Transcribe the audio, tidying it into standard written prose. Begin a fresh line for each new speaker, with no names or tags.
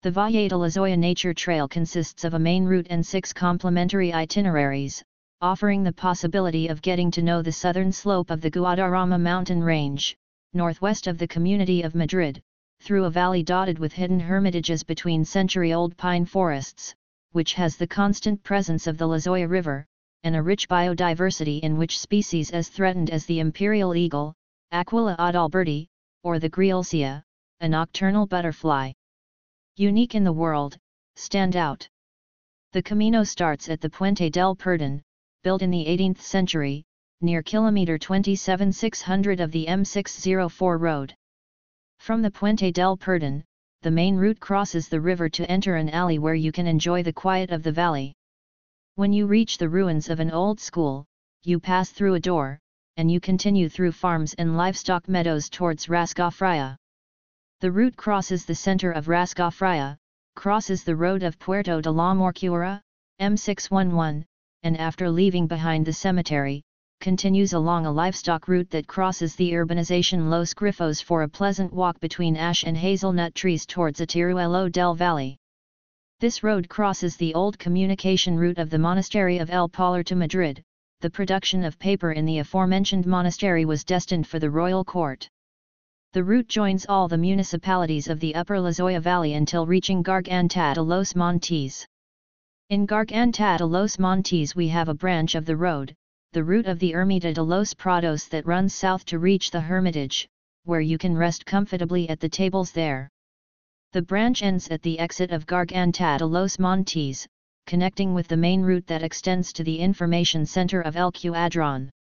The Valle de Lozoya Nature Trail consists of a main route and 6 complementary itineraries, offering the possibility of getting to know the southern slope of the Guadarrama mountain range, northwest of the community of Madrid, through a valley dotted with hidden hermitages between century-old pine forests, which has the constant presence of the Lozoya River, and a rich biodiversity in which species as threatened as the imperial eagle, Aquila adalberti, or the Griolcia, a nocturnal butterfly. Unique in the world, stand out. The Camino starts at the Puente del Perdón, built in the 18th century, near kilometer 27,600 of the M604 road. From the Puente del Perdón, the main route crosses the river to enter an alley where you can enjoy the quiet of the valley. When you reach the ruins of an old school, you pass through a door, and you continue through farms and livestock meadows towards Rascafria. The route crosses the center of Rascafria, crosses the road of Puerto de la Morcura, M611, and after leaving behind the cemetery, continues along a livestock route that crosses the urbanization Los Grifos for a pleasant walk between ash and hazelnut trees towards Atiruelo del Valle. This road crosses the old communication route of the monastery of El Polar to Madrid. The production of paper in the aforementioned monastery was destined for the royal court. The route joins all the municipalities of the Upper Lozoya Valley until reaching Garganta de los Montes. In Garganta de los Montes we have a branch of the road, the route of the Ermita de los Prados that runs south to reach the Hermitage, where you can rest comfortably at the tables there. The branch ends at the exit of Garganta de los Montes, connecting with the main route that extends to the information center of El Cuadrón.